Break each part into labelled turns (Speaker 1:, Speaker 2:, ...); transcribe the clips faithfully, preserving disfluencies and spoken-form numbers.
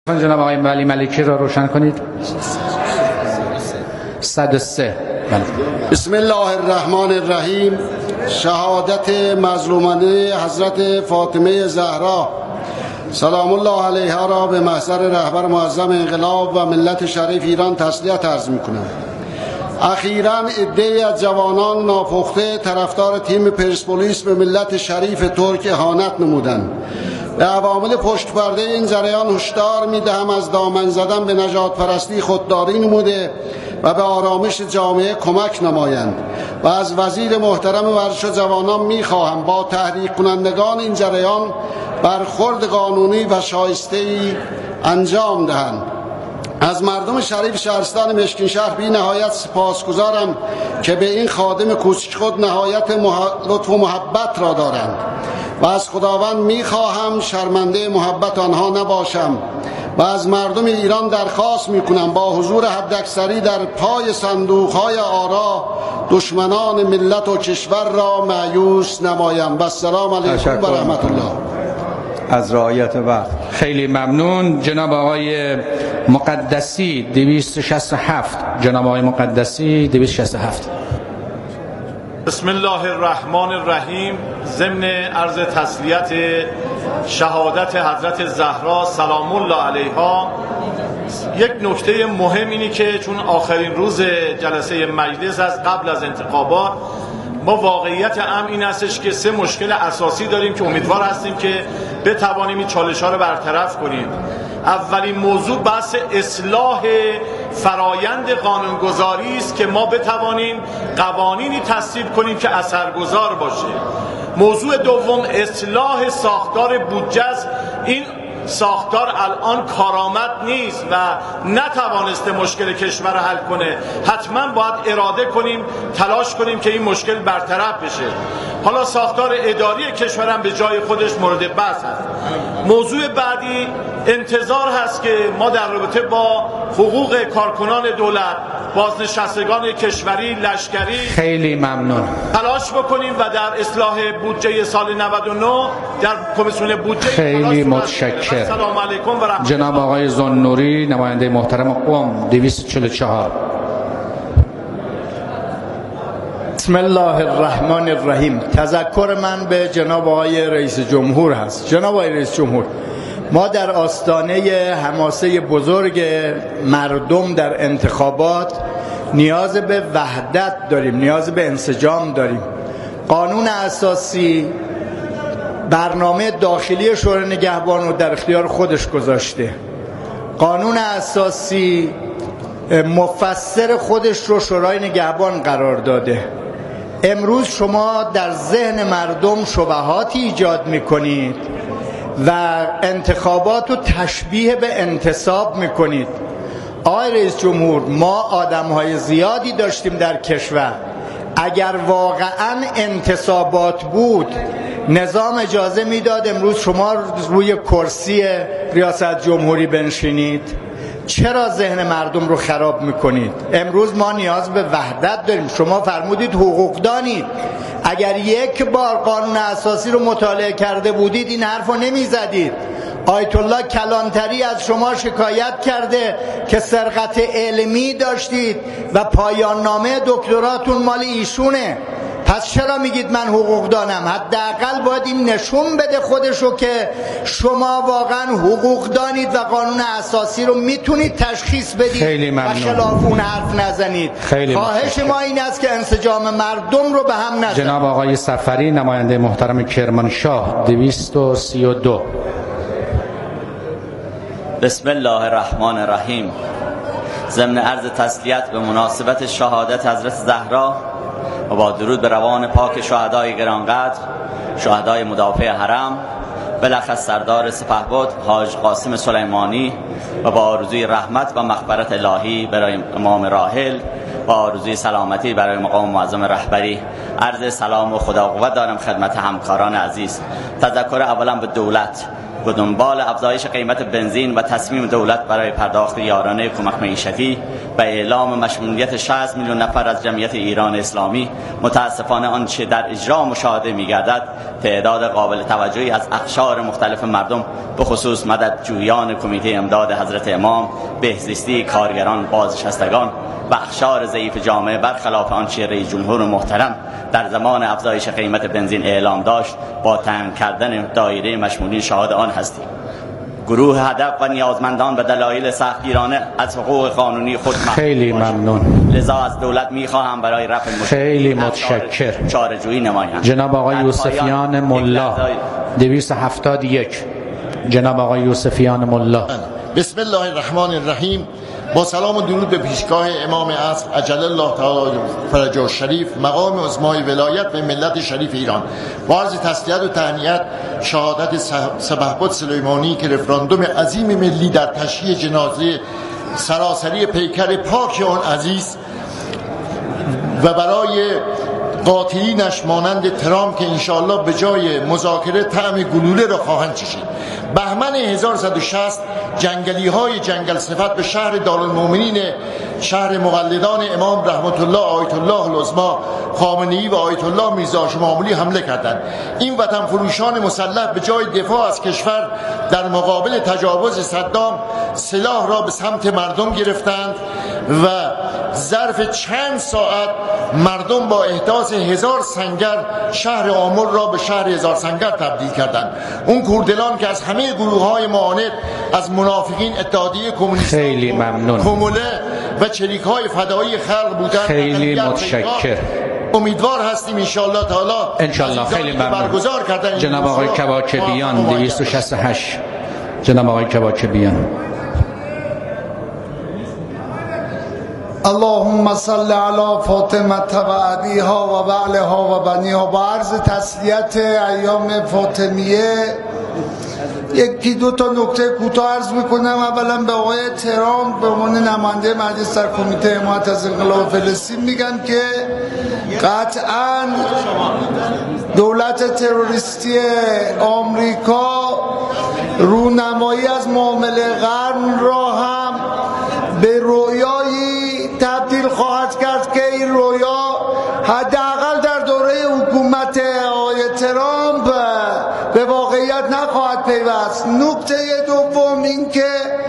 Speaker 1: جناب آقای ولی ملکی را روشن کنید. صد و سه.
Speaker 2: بسم الله الرحمن الرحیم. شهادت مظلومانه حضرت فاطمه زهرا سلام الله علیها را به محضر رهبر معظم انقلاب و ملت شریف ایران تسلیت عرض می‌کنم. اخیراً عده‌ای از جوانان ناپخته طرفدار تیم پرسپولیس به ملت شریف ترک اهانت نمودند. به عوامل پشت پرده این جریان هشدار می‌دهم از دامن زدن به نژاد پرستی خودداری نموده و به آرامش جامعه کمک نمایند و از وزیر محترم ورزش و جوانان می‌خواهم با تحریک کنندگان این جریان برخورد قانونی و شایسته‌ای انجام دهند. از مردم شریف شهرستان مشکین شهر بی نهایت سپاسگزارم که به این خادم کوچک خود نهایت لطف و محبت را دارند و از خداوند میخواهم شرمنده محبت آنها نباشم و از مردم ایران درخواست میکنم با حضور حداکثری در پای صندوقهای آرا دشمنان ملت و کشور را مایوس نمایم. و السلام علیکم و رحمت الله.
Speaker 3: از رعایت وقت
Speaker 1: خیلی ممنون. جناب آقای مقدسی دویست و شصت و هفت. جناب آقای مقدسی دویست و شصت و هفت.
Speaker 4: بسم الله الرحمن الرحیم. ضمن عرض تسلیت شهادت حضرت زهرا سلام الله علیها، یک نکته مهم اینی که چون آخرین روز جلسه مجلس از قبل از انتخابات، ما واقعیت امر این هستش که سه مشکل اساسی داریم که امیدوار هستیم که بتوانیم این چالش ها رو برطرف کنیم. اولین موضوع بحث اصلاح فرایند قانونگذاری است که ما بتوانیم قوانینی تصویب کنیم که اثرگذار باشه. موضوع دوم اصلاح ساختار بودجه است. این ساختار الان کارآمد نیست و نتوانسته مشکل کشور حل کنه. حتما باید اراده کنیم، تلاش کنیم که این مشکل برطرف بشه. حالا ساختار اداری کشورم به جای خودش مورد بحث هست. موضوع بعدی انتظار هست که ما در رابطه با حقوق کارکنان دولت، بازنشستگان کشوری، لشکری
Speaker 1: خیلی ممنون
Speaker 4: تلاش بکنیم و در اصلاح بودجه سال نود و نه در کمیسیون بودجه
Speaker 1: خیلی متشکرم.
Speaker 4: السلام علیکم و رحمت.
Speaker 1: جناب آقای زنوری نماینده محترم قم دویست و چهل و چهار.
Speaker 3: بسم الله الرحمن الرحیم. تذکر من به جناب آقای رئیس جمهور هست. جناب آقای رئیس جمهور، ما در آستانه حماسه بزرگ مردم در انتخابات نیاز به وحدت داریم، نیاز به انسجام داریم. قانون اساسی برنامه داخلی شورای نگهبان رو در اختیار خودش گذاشته. قانون اساسی مفسر خودش رو شورای نگهبان قرار داده. امروز شما در ذهن مردم شبهاتی ایجاد میکنید و انتخابات رو تشبیه به انتصاب میکنید. آقای رئیس جمهور، ما آدمهای زیادی داشتیم در کشور. اگر واقعا انتصابات بود نظام اجازه میداد امروز شما روی کرسی ریاست جمهوری بنشینید؟ چرا ذهن مردم رو خراب میکنید؟ امروز ما نیاز به وحدت داریم. شما فرمودید حقوقدانید. اگر یک بار قانون اساسی رو مطالعه کرده بودید این حرف رو نمیزدید. آیت الله کلانتری از شما شکایت کرده که سرقت علمی داشتید و پایان نامه دکتراتون مال ایشونه. پس چرا میگید من حقوقدانم؟ حداقل باید این نشون بده خودشو که شما واقعا حقوق دانید و قانون اساسی رو میتونید تشخیص بدید و خلاف اون حرف نزنید. خواهش ما این است که انسجام مردم رو به هم نزنید.
Speaker 1: جناب آقای سفری نماینده محترم کرمانشاه دویست و سی و دو.
Speaker 5: بسم الله الرحمن الرحیم. ضمن عرض تسلیت به مناسبت شهادت حضرت زهرا و با درود به روان پاک شهدای گرانقدر، شهدای مدافع حرم، بالاخص سردار سپهبد حاج قاسم سلیمانی و با آرزوی رحمت و مغفرت الهی برای امام راحل و آرزوی سلامتی برای مقام معظم رهبری، عرض سلام و خدا قوت دارم خدمت همکاران عزیز. تذکر اولا به دولت. و دنبال افزایش قیمت بنزین و تصمیم دولت برای پرداخت یارانه کمک معیشتی و اعلام مشمولیت شصت میلیون نفر از جمعیت ایران اسلامی، متاسفانه آنچه در اجرا مشاهده می‌گردد تعداد قابل توجهی از اقشار مختلف مردم، به خصوص مددجویان کمیته امداد حضرت امام، بهزیستی، کارگران، بازنشستگان و اقشار ضعیف جامعه، برخلاف آنچه رئیس جمهور محترم در زمان افزایش قیمت بنزین اعلام داشت، با تنگ کردن دایره مشمولی شاهد آن هستیم. گروه هدف و نیازمندان به دلایل سختگیرانه از حقوق قانونی خود
Speaker 1: خیلی ممنون.
Speaker 5: لذا از دولت میخواهم برای رفع مشکل
Speaker 1: خیلی متشکر.
Speaker 5: چاره‌جویی نمایند.
Speaker 1: جناب آقای یوسفیان ملا دویست و هفتاد و یک. جناب آقای یوسفیان ملا.
Speaker 6: بسم الله الرحمن الرحیم. با سلام و درود به پیشگاه امام عصر عجل الله تعالی فرجه الشریف، مقام عظمای ولایت به ملت شریف ایران، با عرض تسلیت و تهنیت شهادت سپهبد سلیمانی که رفراندوم عظیم ملی در تشییع جنازه سراسری پیکر پاک آن عزیز و برای قاطعینش مانند ترامپ که انشاءالله به جای مذاکره طعم گلوله را خواهند چشید. بهمن هزار و صد و شصت جنگلی های جنگل صفت به شهر دارالمؤمنین، شهر مقلدان امام رحمت الله آیت الله العظمی خامنه‌ای و آیت الله میرزا هاشم آملی حمله کردند. این وطن فروشان مسلح به جای دفاع از کشور در مقابل تجاوز صدام سلاح را به سمت مردم گرفتند و ظرف چند ساعت مردم با احداث هزار سنگر شهر آمل را به شهر هزار سنگر تبدیل کردند. اون کوردلان که از همه گروه های معاند، از منافقین، اتحادیه کمونیست،
Speaker 1: خیلی ممنون،
Speaker 6: کموله و چریک های فدایی خلق بودند.
Speaker 1: خیلی متشکر.
Speaker 6: امیدوار هستیم انشالله تعالی
Speaker 1: انشالله. خیلی ممنون.
Speaker 6: برگزار کردن.
Speaker 1: جناب آقای کباکبیان دویست و شصت و هشت. جناب آقای کباکبیان.
Speaker 7: اللهم صل علی فاطمه و ابیها و بعلها و بنیها. با عرض تسلیت ایام فاطمیه یکی دو تا نکته کوتاه عرض میکنم. اولا به آقای ترامپ به عنوان نماینده مجلس در کمیته حمایت از انقلاب فلسطین میگم که قطعا دولت تروریستی آمریکا رونمایی از معامله قرن را هم به رویایی تبدیل خواهد کرد که این رویا حداقل در دوره حکومت آقای ترامپ به واقعیت نخواهد پیوست. نکته دوم این که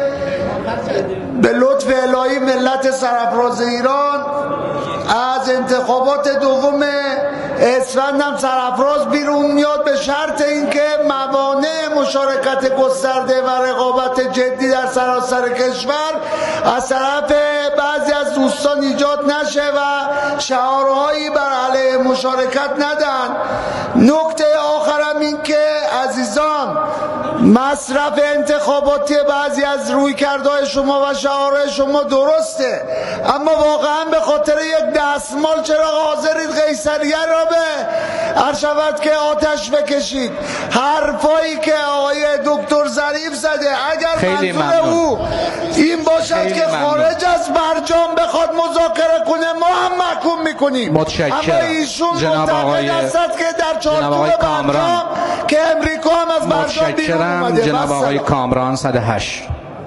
Speaker 7: به لطف الهی ملت سرفراز ایران از انتخابات دوم اسفند هم سرفراز بیرون میاد، به شرط اینکه موانع مشارکت گسترده و رقابت جدی در سراسر کشور از طرف بعضی از دوستان ایجاد نشه و شعارهایی بر علیه مشارکت ندن. نکته آخرم این که عزیزان، مصرف انتخاباتی بعضی از رویکردهای شما و شعارهای شما درسته، اما واقعا به خاطر یک دستمال چرا حاضرید قیصریه را به عرض شود که آتش بکشید؟ حرفایی که آقای دکتر ظریف زده اگر منظور او این باشد که خارج از برجام بخواد مذاکره کنه ما هم محکوم میکنیم.
Speaker 1: متشکرم.
Speaker 7: اما ایشون معتقد است که در چارچوب برجام که امریکا هم از برجام بیرون اومده.
Speaker 1: جناب آقای کامران صد و هشت.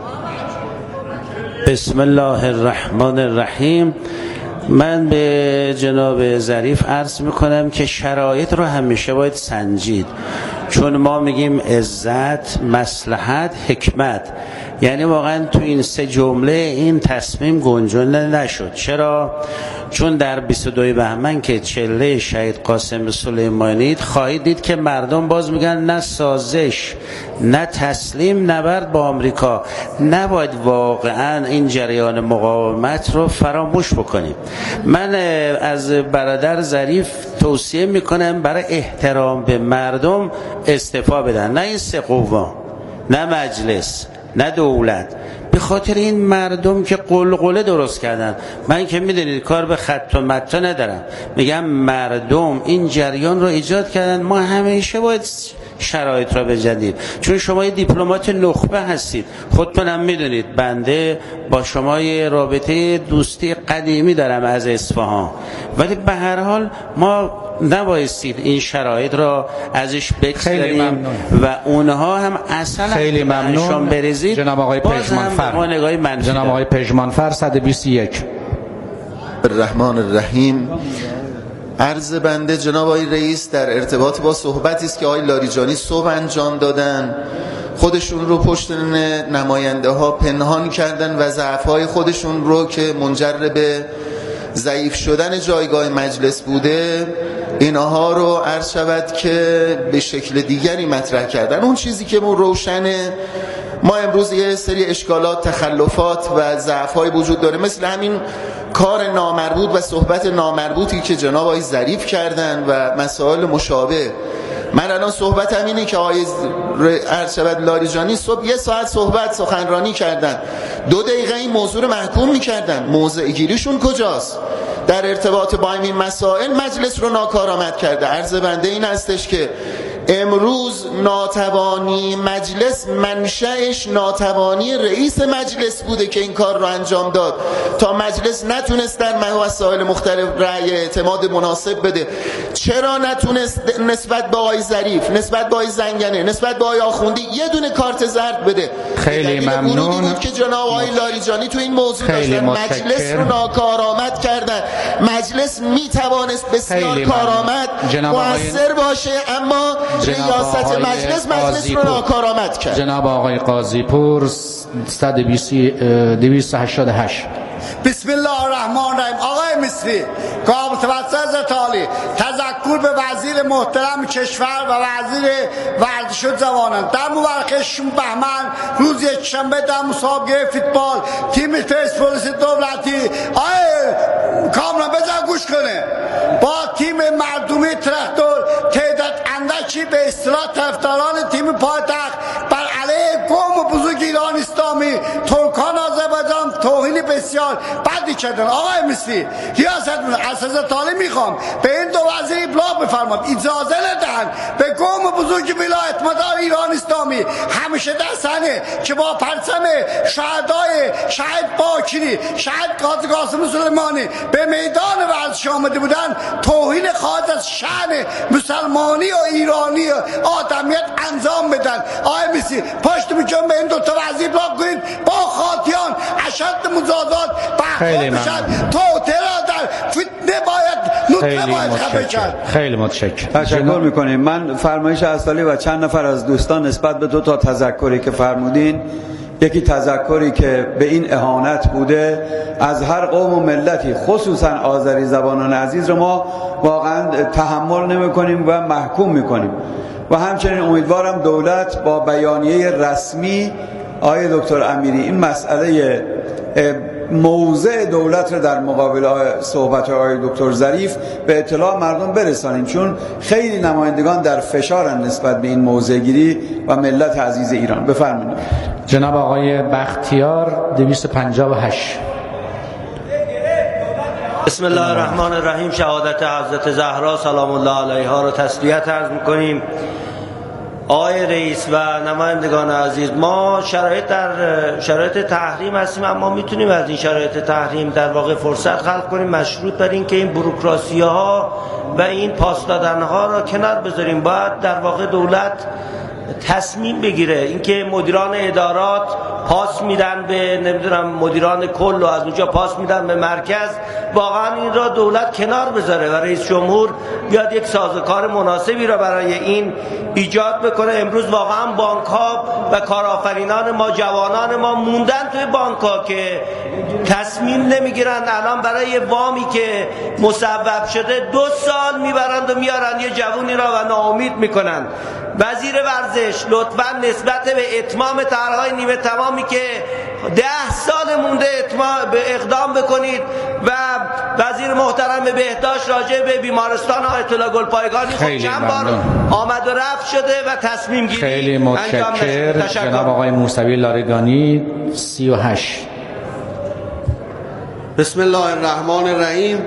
Speaker 8: بسم الله الرحمن الرحیم. من به جناب ظریف عرض میکنم که شرایط رو همیشه باید سنجید، چون ما میگیم عزت، مصلحت، حکمت، یعنی واقعا تو این سه جمله این تصمیم گنجانده نشد. چرا؟ چون در بیست و دو بهمن که چله شهید قاسم سلیمانی خواهید دید که مردم باز میگن نه سازش، نه تسلیم، نبرد با آمریکا. نباید واقعا این جریان مقاومت رو فراموش بکنیم. من از برادر ظریف توصیه میکنم برای احترام به مردم استعفا بدن، نه این سه قوا، نه مجلس، نه دولت، به خاطر این مردم که قلقله درست کردن. من که میدونید کار به خط و متا ندارم، میگم مردم این جریان رو ایجاد کردن. ما همیشه باید شرایط را بجدید، چون شما یه دیپلمات نخبه هستید. خودتونم میدونید بنده با شما یه رابطه دوستی قدیمی دارم از اصفهان، ولی به هر حال ما نبایستید این شرایط را ازش بگذاریم و اونها هم اصلا
Speaker 1: خیلی ممنون.
Speaker 8: بریزید.
Speaker 1: جناب آقای پژمانفر، جناب آقای پژمانفر صد و بیست و یک.
Speaker 9: الرحمن الرحیم. عرض بنده جناب آقای رئیس در ارتباط با صحبتی است که آقای لاریجانی صبح انجام دادن، خودشون رو پشت نماینده ها پنهان کردن و ضعف‌های خودشون رو که منجر به ضعیف شدن جایگاه مجلس بوده اینها رو عرض شود که به شکل دیگری مطرح کردن. اون چیزی که مون روشنه، ما امروز یه سری اشکالات، تخلفات و ضعف‌های وجود داره، مثل همین کار نامربوط و صحبت نامربوطی که جناب آقای ظریف کردن و مسائل مشابه. من الان صحبتم اینه که آقای ارشد لاریجانی صبح یه ساعت صحبت سخنرانی کردن، دو دقیقه این موضوع رو محکوم میکردن. موضع گیریشون کجاست؟ در ارتباط با این مسائل مجلس رو ناکارآمد کرده. عرض بنده این هستش که امروز ناتوانی مجلس منشأش ناتوانی رئیس مجلس بوده که این کار رو انجام داد تا مجلس نتونست در مسائل مختلف رأی اعتماد مناسب بده. چرا نتونست نسبت به آقای ظریف، نسبت به آقای زنگنه، نسبت به آقای آخوندی یه دونه کارت زرد بده؟
Speaker 1: خیلی ممنون.
Speaker 9: بود که جناب آقای لاریجانی تو این موضوع داشتن، مجلس رو ناکارآمد کردن. مجلس میتوانست بسیار کارآمد مؤثر باشه، اما ریاست مجلس مجلس رو ناکارآمد کرد.
Speaker 1: جناب آقای قاضی پور صد و دویست و هشتاد و هشت.
Speaker 7: بسم الله الرحمن الرحیم. آقای مصری، کار متوسط عالی، تذکر به وزیر محترم کشور و وزیر ورزش و جوانان در مورخه ششم بهمن روز یکشنبه در مسابقه فوتبال تیم پرسپولیس دولتی، آقای کامران بذار گوش کنه، با تیم مردمی تراکتور تعداد اندکی به اصطلاح طرفداران تیم پایتخت بر علیه قوم بزرگ ایران اسلامی، ترکان آذربایجان توهین بسیار بدی کردن. آقای مصری، ریاست اساس تعالی میخوام به این دو وزیر ابلاغ بفرماد اجازه ندهند به قوم بزرگ ولایت مدار ایران اسلامی همیشه در صحنه که با پرچم شهدای شهید باکری، شهید قاضی قاسم سلیمانی به میدان ورزش آمده بودن، توهین خارج از شأن مسلمانی و ایرانی و آدمیت انجام بدن. آقای مصری، پشت میکنم به این دو تا وزیر ابلاغ کنید با خاطیان اشد مجازات
Speaker 1: خیلی
Speaker 7: بشن. توطئه را در فتنه باید نطفه باید خفه کرد.
Speaker 1: خیلی متشکرم.
Speaker 10: تشکر میکنیم. من فرمایش اصلی و چند نفر از دوستان نسبت به دو تا تذکری که فرمودین، یکی تذکری که به این اهانت بوده از هر قوم و ملتی، خصوصا آذری زبانان عزیز رو ما واقعا تحمل نمی کنیم و محکوم میکنیم و همچنین امیدوارم دولت با بیانیه رسمی آقای دکتر امیری این مسئله موضع دولت رو در مقابل صحبت آقای دکتر ظریف به اطلاع مردم برسانیم، چون خیلی نمایندگان در فشارن نسبت به این موضع گیری و ملت عزیز ایران. بفرمایید.
Speaker 1: جناب آقای بختیار دویست و پنجاه و هشت.
Speaker 11: بسم الله الرحمن الرحیم. شهادت حضرت زهرا سلام الله علیها رو تسلیت عرض می‌کنیم. آقای رئیس و نمایندگان عزیز، ما شرایط در شرایط تحریم هستیم، اما میتونیم از این شرایط تحریم در واقع فرصت خلق کنیم مشروط بر این که این بوروکراسی ها و این پاس دادن ها را کنار بذاریم. باید در واقع دولت تصمیم بگیره. اینکه مدیران ادارات پاس میدن به نمیدونم مدیران کل و از اونجا پاس میدن به مرکز، واقعا این را دولت کنار بذاره و رئیس جمهور بیاد یک سازوکار مناسبی را برای این ایجاد بکنه. امروز واقعا بانک ها و کارآفرینان ما، جوانان ما موندن توی بانک ها که تصمیم نمیگیرن. الان برای وامی که مصوب شده دو سال میبرند و میارن یه جوونی را و ناامید میکنن. وزیر ورزش لطفاً نسبت به اتمام طرح‌های نیمه تمامی که ده سال مونده اتمام به اقدام بکنید و وزیر محترم بهداشت راجع به بیمارستان آیت الله گلپایگانی خود چند بار آمد و رفت شده و تصمیم گیری
Speaker 1: خیلی متشکرم. جناب آقای موسوی لاریگانی سی و هشت.
Speaker 12: بسم الله الرحمن الرحیم.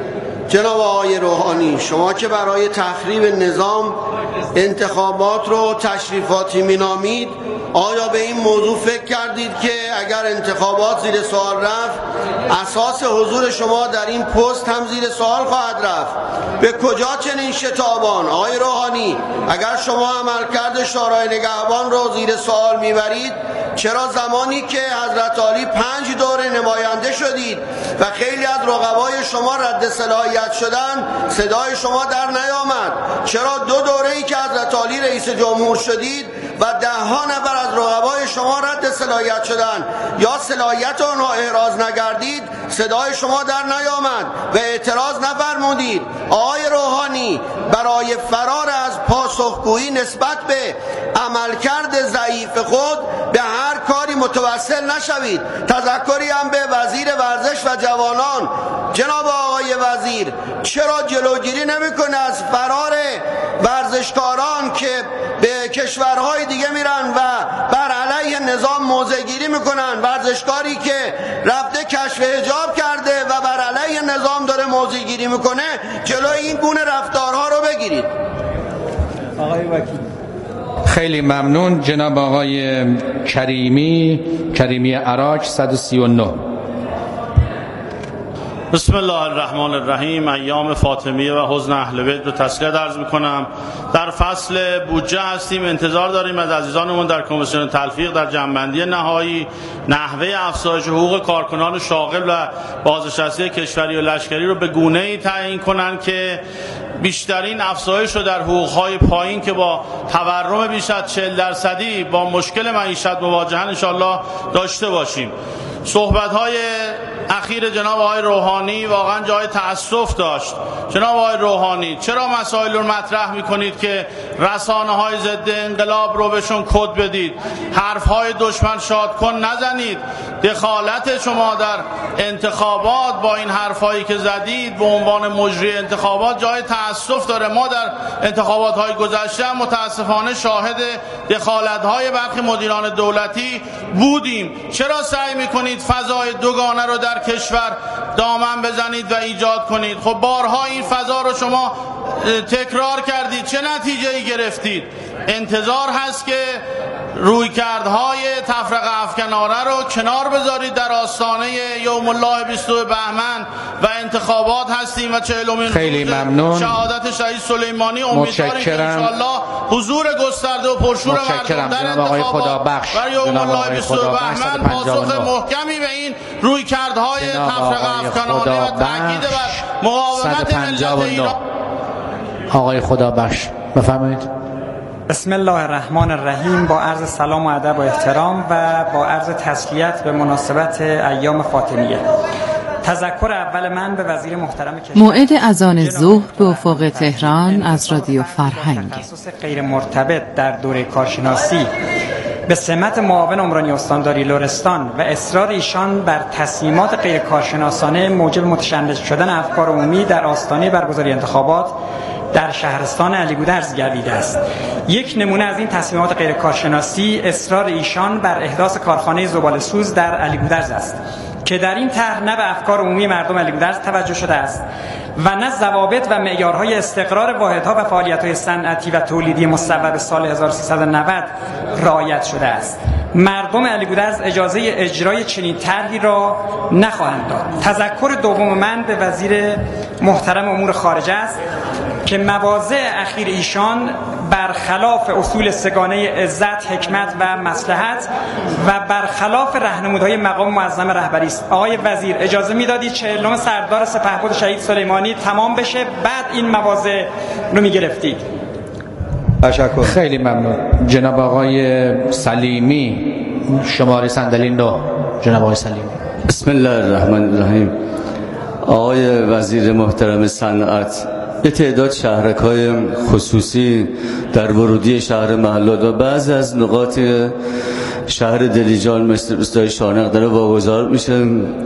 Speaker 2: جناب آقای روحانی، شما که برای تخریب نظام انتخابات رو تشریفاتی مینامید، آیا به این موضوع فکر کردید که اگر انتخابات زیر سوال رفت، اساس حضور شما در این پست هم زیر سوال خواهد رفت؟ به کجا چنین شتابان؟ آقای روحانی، اگر شما عملکرد شورای نگهبان رو زیر سوال میبرید، چرا زمانی که حضرت عالی پنج دوره نماینده شدید و خیلی از رقبای شما رد صلاحیت شدن، صدای شما در نیامد؟ چرا دو دوره ای که حضرت عالی رئیس جمهور شدید و ده ها نفر از رقبای شما رد صلاحیت شدن یا صلاحیت آنها احراز نگردید، صدای شما در نیامد و اعتراض نفرمودید؟ آقای روحانی، برای فرار از پاسخگویی نسبت به عملکرد ضعیف خود به هر کاری متوسل نشوید. تذکری هم به وزیر ورزش و جوانان. جناب آقای وزیر، چرا جلوگیری نمیکنه از فرار ورزشکاران که به کشورهای دیگه میرن و بر علیه نظام موضع گیری میکنن؟ ورزشکاری که رفته کشف حجاب کرده و بر علیه نظام داره موضع گیری میکنه، جلوی این گونه رفتارها رو بگیرید.
Speaker 3: آقای وکیل.
Speaker 1: خیلی ممنون. جناب آقای کریمی، کریمی عراج، صد و سی و نه.
Speaker 4: بسم الله الرحمن الرحیم. ایام فاطمیه و حزن اهل بیت رو تسلیت عرض میکنم. در فصل بودجه هستیم، انتظار داریم از عزیزانمون در کمیسیون تلفیق در جمع‌بندی نهایی نحوه افزایش حقوق کارکنان شاغل و بازنشسته کشوری و لشکری رو به گونه‌ای تعیین کنن که بیشترین افزایش رو در حقوق‌های پایین که با تورم بیش از چهل درصدی با مشکل معیشت مواجهن انشالله داشته باشیم. صحبت‌های اخیر جناب آقای روحانی واقعا جای تأسف داشت. جناب آقای روحانی، چرا مسائل رو مطرح میکنید که رسانه‌های ضد انقلاب رو بهشون کد بدید؟ حرف‌های دشمن شاد کن نزنید. دخالت شما در انتخابات با این حرفایی که زدید به عنوان مجری انتخابات جای تأسف داره. ما در انتخابات‌های گذشته متاسفانه شاهد دخالت‌های برخی مدیران دولتی بودیم. چرا سعی میکنید فضای دوگانه رو در کشور دامن بزنید و ایجاد کنید؟ خب بارها این فضا رو شما تکرار کردید، چه نتیجه ای گرفتید؟ انتظار هست که رویکردهای تفرقه افکناره رو کنار بذارید. در آستانه یوم الله بیست و دو بهمن و انتخابات هستیم و چهلمین
Speaker 1: خیلی ممنون.
Speaker 4: شهادت شهید سلیمانی. امیدواریم که انشاءالله حضور گسترده و پرشور مردم در انتخابات و یوم الله بیست و دو بهمن پاسخ محکمی به این رویکردهای تفرقه افکنانه و تاکید بر مقاومت ملت ایران.
Speaker 1: آقای خدابخش بفرمایید.
Speaker 12: بسم الله الرحمن الرحیم. با عرض سلام و ادب و احترام و با عرض تسلیت به مناسبت ایام فاطمیه. تذکر اول من به وزیر محترم کشور.
Speaker 13: موعد اذان ظهر به افق تهران از رادیو فرهنگ.
Speaker 12: تخصص غیر مرتبط در دوره کارشناسی به سمت معاون عمرانی استانداری لرستان و اصرار ایشان بر تصمیمات غیر کارشناسانه موجب متشنج شدن افکار عمومی در آستانه برگزاری انتخابات در شهرستان علیگودرز گردیده است. یک نمونه از این تصمیمات غیر کارشناسی اصرار ایشان بر احداث کارخانه زباله‌سوز در علیگودرز است که در این طرح نه به افکار عمومی مردم علیگودرز توجه شده است و نه ضوابط و معیارهای استقرار واحدها و فعالیت‌های صنعتی و تولیدی مصوب سال هزار و سیصد و نود رعایت شده است. مردم علیگودرز اجازه اجرای چنین طرحی را نخواهند داد. تذکر دوم من به وزیر محترم امور خارجه است که مواضع اخیر ایشان برخلاف اصول سگانه عزت، حکمت و مصلحت و برخلاف راهنمودهای مقام معظم رهبری است. آقای وزیر، اجازه میدادید چهلم سردار سپهبد شهید سلیمانی تمام بشه، بعد این مواضع رو میگرفتید.
Speaker 1: تشکر. خیلی ممنون. جناب آقای سلیمی، شماره صندلی نه. جناب آقای سلیمی.
Speaker 14: بسم الله الرحمن الرحیم. آقای وزیر محترم صنعت، یه تعداد شهرک‌های خصوصی در ورودی شهر محلات و بعضی از نقاط شهر دلیجان مثل روستای شانق داره واگذار میشه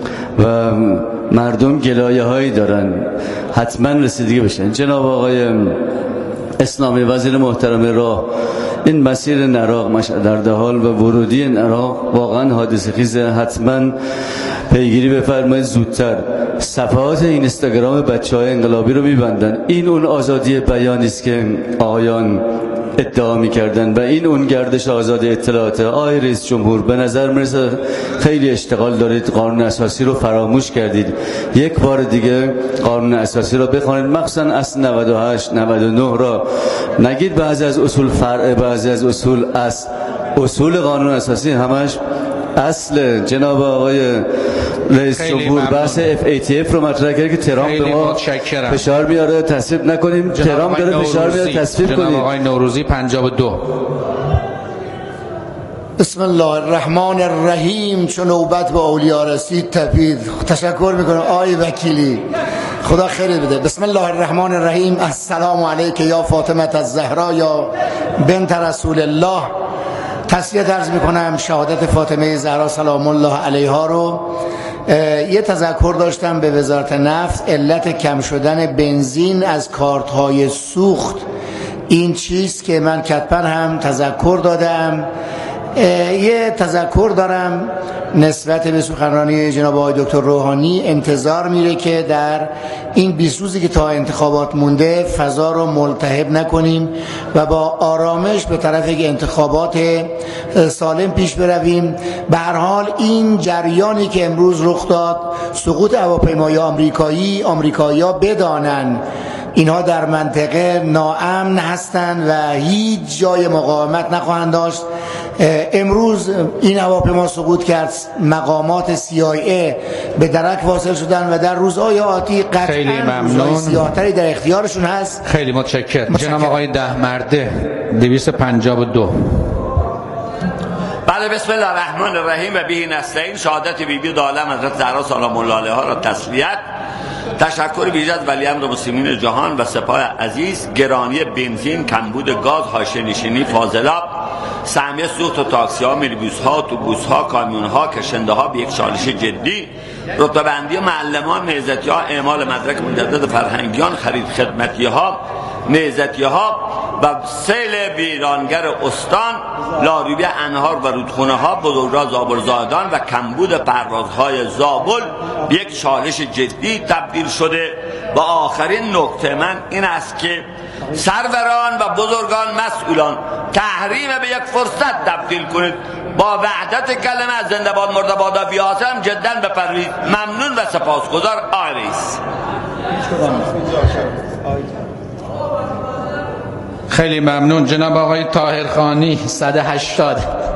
Speaker 14: و مردم گلایه هایی دارن، حتما رسیدگی بشن. جناب آقای اسلامی وزیر محترم راه، این مسیر نراق در دهال و ورودی نراق واقعا حادثه خیزه، حتما پیگیری بفرمایید زودتر. صفحات اینستاگرام بچهای انقلابی رو میبندن. این اون آزادی بیانی است که آقایان ادعا میکردن و این اون گردش آزاد اطلاعات. آقای رئیس جمهور، به نظر میرسه خیلی اشتغال دارید، قانون اساسی رو فراموش کردید. یک بار دیگه قانون اساسی رو بخونید، مخصوصا اصل نود و هشت نود و نه را. نگید بعضی از اصول فرع، بعضی از اصول اصل. اصول قانون اساسی همش اصل. جناب آقای رئیس جمهور بحث اف ای تی اف رو مطرح کرد که ترامپ به ما فشار میاره تصویب نکنیم. ترامپ داره فشار میاره تصویب کنیم.
Speaker 1: جناب آقای نوروزی پنجاه و دو.
Speaker 7: بسم الله الرحمن الرحیم. چون نوبت به اولیا رسید تپید. تشکر میکنم آقای وکیلی، خدا خیر بده. بسم الله الرحمن الرحیم. السلام علیک یا فاطمه الزهرا یا بنت رسول الله. تسلیت عرض میکنم شهادت فاطمه زهرا سلام الله علیها رو. یه تذکر داشتم به وزارت نفت، علت کم شدن بنزین از کارت های سوخت این چیز که من کتبا هم تذکر دادم. یه تذکر دارم نسبت به سخنرانی جناب آقای دکتر روحانی. انتظار میره که در این بیست روزی که تا انتخابات مونده فضا رو ملتهب نکنیم و با آرامش به طرف یک انتخابات سالم پیش برویم. به هر حال این جریانی که امروز رخ داد، سقوط هواپیمای آمریکایی، آمریکایی‌ها بدانن اینها در منطقه ناامن هستند و هیچ جای مقاومت نخواهند داشت. امروز این هواپیما سقوط کرد، مقامات سی آی ای به درک واصل شدن و در روزهای آتی قطعاً سیاه‌تری در اختیارشون هست.
Speaker 1: خیلی متشکرم. جناب آقای ده مرده دویست و پنجاه و دو.
Speaker 15: بله، بسم الله الرحمن الرحیم و به نستعین. شهادت بیبی بی عالم حضرت زهرا سلام الله علیها را تسلیت. تشکر ویژه از ولی امر مسلمین جهان و سپاه عزیز. گرانی بنزین، کمبود گاز، حاشیه نشینی، فاضلاب، سهمیه سوخت و تاکسی ها، میلیبوس ها، اتوبوس ها، کامیون ها، کشنده ها به یک چالش جدی. رتبه بندی معلمان، نهضتی ها، اعمال مدرک مجدد فرهنگیان، خرید خدمتی ها، نهضتی ها و سیل ویرانگر استان، لاریبی انهار و رودخونه ها، بزرگراه زابلزادان و کمبود پروازهای زابل به یک چالش جدی تبدیل شده. و آخرین نکته من این است که سروران و بزرگان مسئولان تحریم به یک فرصت تبدیل کنید. با وحدت کلمه زنده باد مرده باد بیاسم جدا بپرید. ممنون و سپاسگزار. آقای رئیس.
Speaker 1: خیلی ممنون. جناب آقای طاهرخانی صد و هشتاد.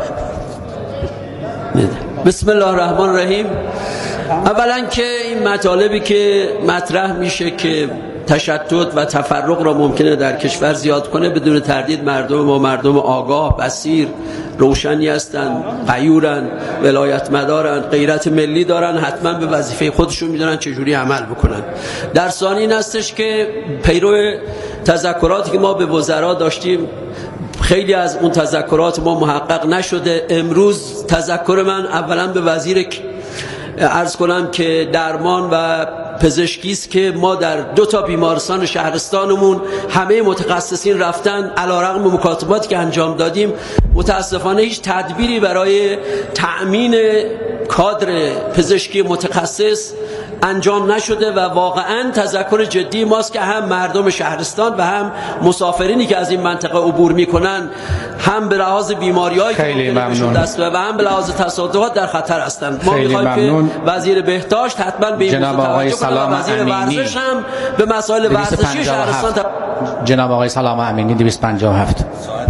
Speaker 16: بسم الله الرحمن الرحیم. اولا که این مطالبی که مطرح میشه که تشتت و تفرق را ممکنه در کشور زیاد کنه، بدون تردید مردم ما مردم آگاه، بصیر، روشنی هستن، غیورن، ولایت مدارن، غیرت ملی دارن، حتما به وظیفه خودشون میدونن چجوری عمل بکنن. در ثانی این هستش که پیرو تذکراتی که ما به وزرا داشتیم، خیلی از اون تذکرات ما محقق نشده. امروز تذکر من اولا به وزیر عرض کنم که درمان و پزشکی است که ما در دو تا بیمارستان شهرستانمون همه متخصصین رفتن، علیرغم مکاتباتی که انجام دادیم متاسفانه هیچ تدبیری برای تأمین کادر پزشکی متخصص انجام نشده و واقعا تذکر جدی ماست که هم مردم شهرستان و هم مسافرینی که از این منطقه عبور میکنن هم به لحاظ بیماری‌هایی
Speaker 1: خیلی ممنون
Speaker 16: دست و هم به لحاظ تصادفات در خطر هستند. ما می‌خوایم که وزیر بهداشت حتما به این موضوع توجه کنه و وزیر ورزش هم به مسائل ورزشی شهرستان.
Speaker 1: جناب آقای سلام امینی دویست و پنجاه و هفت.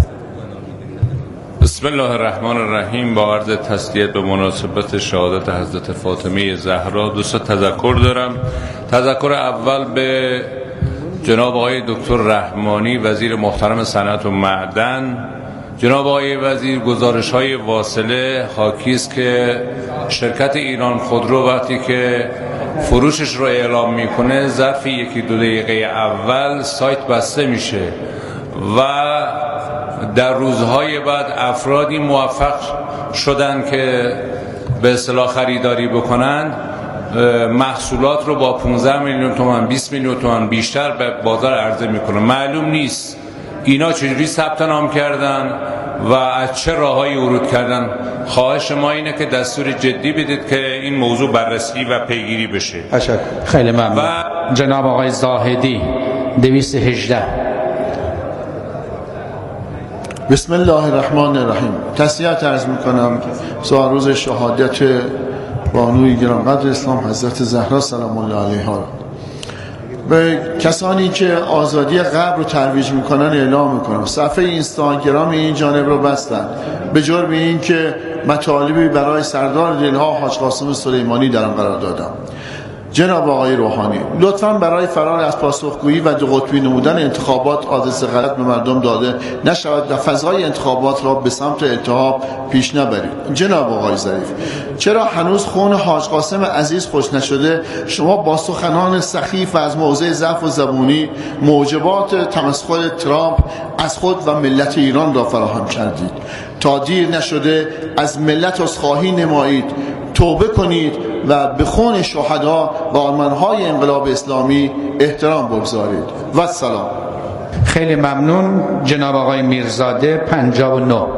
Speaker 17: بسم الله الرحمن الرحیم. با عرض تسلیت به مناسبت شهادت حضرت فاطمه زهرا دو تا تذکر دارم. تذکر اول به جناب آقای دکتر رحمانی وزیر محترم صنعت و معدن. جناب آقای وزیر، گزارش های واصله حاکی است که شرکت ایران خودرو وقتی که فروشش رو اعلام میکنه ظرف یکی دو دقیقه اول سایت بسته میشه و در روزهای بعد افرادی موفق شدن که به اصطلاح خریداری بکنند، محصولات رو با پانزده میلیون تومان بیست میلیون تومان بیشتر به بازار عرضه میکنن. معلوم نیست اینا چجوری ثبت نام کردن و از چه راههایی ورود کردن. خواهش ما اینه که دستور جدی بدید که این موضوع بررسی و پیگیری بشه.
Speaker 1: تشکر. خیلی ممنون. و جناب آقای زاهدی دویست و هجده.
Speaker 6: بسم الله الرحمن الرحیم. تسلیت عرض میکنم سوال روز شهادت بانوی گرانقدر اسلام حضرت زهرا سلام الله علیها به کسانی که آزادی قبر رو ترویج میکنن اعلام میکنم صفحه اینستاگرام این جانب رو بستن به جرم این که مطالبی برای سردار دلها حاج قاسم سلیمانی در آن قرار دادم. جناب آقای روحانی، لطفاً برای فرار از پاسخگویی و دو قطبی نمودن انتخابات آدرس غلط به مردم داده نشود و فضای انتخابات را به سمت التهاب پیش نبرید. جناب آقای ظریف، چرا هنوز خون حاج قاسم عزیز خوش نشده شما با سخنان سخیف و از موضع ضعف و زبونی موجبات تمسخر ترامپ از خود و ملت ایران را فراهم کردید؟ تا دیر نشده از ملت عذرخواهی نمایید، توبه کنید و به خون شهدا و آرمانهای انقلاب اسلامی احترام بگذارید. و سلام.
Speaker 1: خیلی ممنون. جناب آقای میرزاده پنجاه و نه.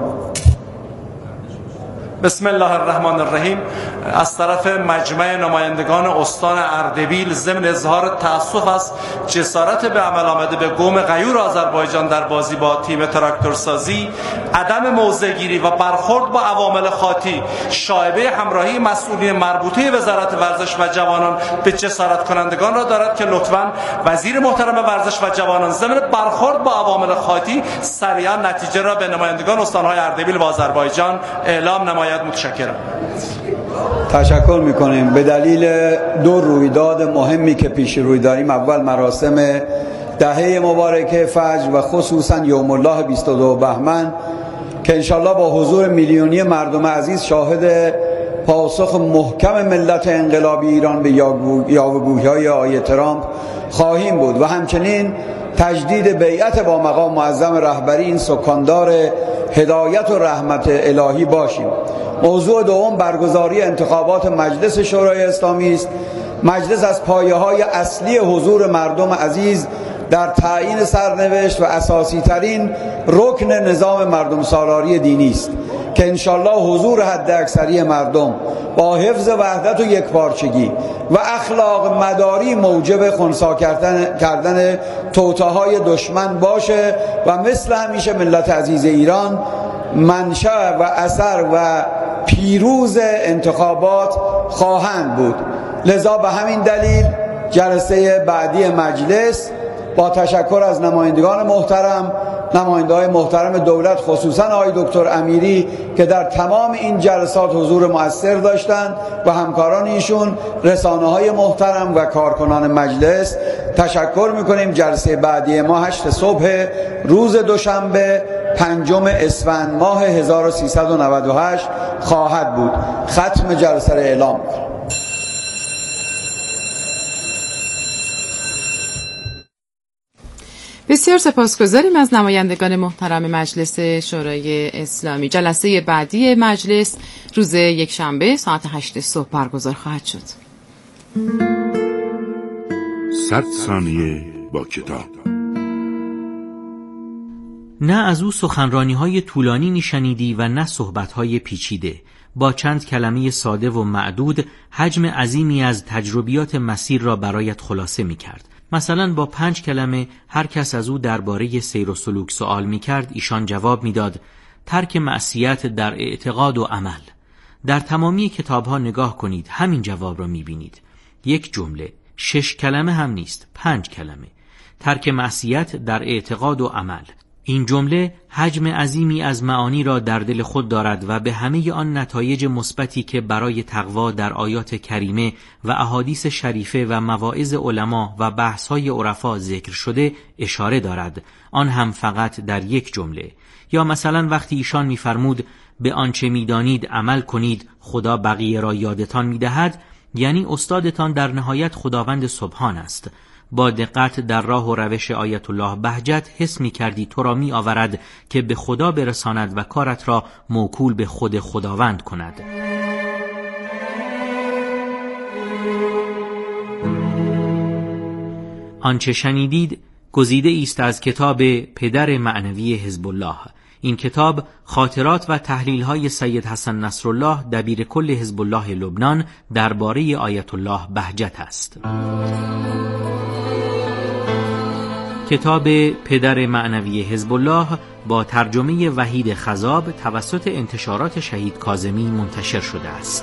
Speaker 4: بسم الله الرحمن الرحیم. از طرف مجمع نمایندگان استان اردبیل ضمن اظهار تأسف است جسارت به عمل آمده به قوم غیور آذربایجان در بازی با تیم تراکتورسازی، عدم موضع‌گیری و برخورد با عوامل خاطی، شایبه همراهی مسئولین مربوطه وزارت ورزش و جوانان به جسارت کنندگان را دارد که لطفاً وزیر محترم ورزش و جوانان ضمن برخورد با عوامل خاطی سریعا نتیجه را به نمایندگان استان‌های اردبیل و آذربایجان اعلام نماید. متشکرم.
Speaker 10: تشکر میکنیم. به دلیل دو رویداد مهمی که پیش روی داریم، اول مراسم دهه مبارکه فجر و خصوصا یوم الله بیست و دو بهمن که انشالله با حضور میلیونی مردم عزیز شاهد پاسخ محکم ملت انقلابی ایران به یاوه‌گویی‌های آیه ترامپ خواهیم بود و همچنین تجدید بیعت با مقام معظم رهبری این سکاندار هدایت و رحمت الهی باشیم. موضوع دوم برگزاری انتخابات مجلس شورای اسلامی است. مجلس از پایه‌های اصلی حضور مردم عزیز در تعیین سرنوشت و اساسی ترین رکن نظام مردم سالاری دینی است که انشالله حضور حد اکثری مردم با حفظ وحدت و یکپارچگی و اخلاق مداری موجب خنثی کردن کردن توطئه‌های دشمن باشه و مثل همیشه ملت عزیز ایران منشأ و اثر و پیروز انتخابات خواهند بود. لذا به همین دلیل جلسه بعدی مجلس با تشکر از نمایندگان محترم، نماینده‌های محترم دولت، خصوصا آقای دکتر امیری که در تمام این جلسات حضور مؤثر داشتند و همکاران ایشون، رسانه‌های محترم و کارکنان مجلس تشکر می‌کنیم. جلسه بعدی ما هشت صبح روز دوشنبه پنجم اسفند ماه هزار و سیصد و نود و هشت خواهد بود. ختم جلسه را اعلام می‌کنم.
Speaker 13: بسیار سپاسگزاریم از نمایندگان محترم مجلس شورای اسلامی. جلسه بعدی مجلس روز یکشنبه ساعت هشت صبح برگزار خواهد شد.
Speaker 18: صد ثانیه با کتاب.
Speaker 19: نه از او سخنرانی‌های طولانی می‌شنیدی و نه صحبت‌های پیچیده. با چند کلمه ساده و معدود حجم عظیمی از تجربیات مسیر را برایت خلاصه می‌کرد. مثلا با پنج کلمه هر کس از او درباره سیر و سلوک سوال می‌کرد، ایشان جواب می‌داد: ترک معصیت در اعتقاد و عمل. در تمامی کتاب‌ها نگاه کنید همین جواب را می‌بینید. یک جمله، شش کلمه هم نیست، پنج کلمه. ترک معصیت در اعتقاد و عمل. این جمله حجم عظیمی از معانی را در دل خود دارد و به همه آن نتایج مثبتی که برای تقوا در آیات کریمه و احادیث شریفه و مواعظ علما و بحث‌های عرفا ذکر شده اشاره دارد، آن هم فقط در یک جمله. یا مثلا وقتی ایشان می‌فرمود به آنچه می‌دانید عمل کنید خدا بقیه را یادتان می‌دهد، یعنی استادتان در نهایت خداوند سبحان است. با دقت در راه و روش آیت الله بهجت حس می کردی تو را می آورد که به خدا برساند و کارت را موکول به خود خداوند کند. آنچه شنیدید گزیده است از کتاب پدر معنوی حزب الله. این کتاب خاطرات و تحلیل‌های سید حسن نصرالله دبیر کل حزب الله لبنان درباره آیت الله بهجت است. کتاب پدر معنوی حزب الله با ترجمه وحید خضاب توسط انتشارات شهید کاظمی منتشر شده است.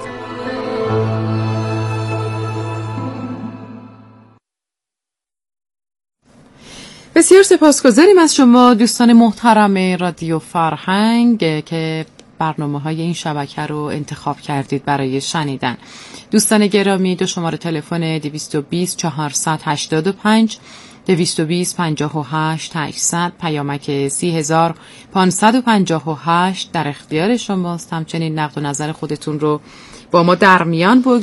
Speaker 13: بسیار سپاسگزاریم از شما دوستان محترم رادیو فرهنگ که برنامه‌های این شبکه رو انتخاب کردید برای شنیدن. دوستان گرامی، دو شماره تلفن دویست و بیست چهارصد و هشتاد و پنج دویست و بیست پنجاه و هشت هشتصد، پیامک سی هزار و پانصد و پنجاه و هشت در اختیار شماست. همچنین نقد و نظر خودتون رو با ما در میان بگذارید.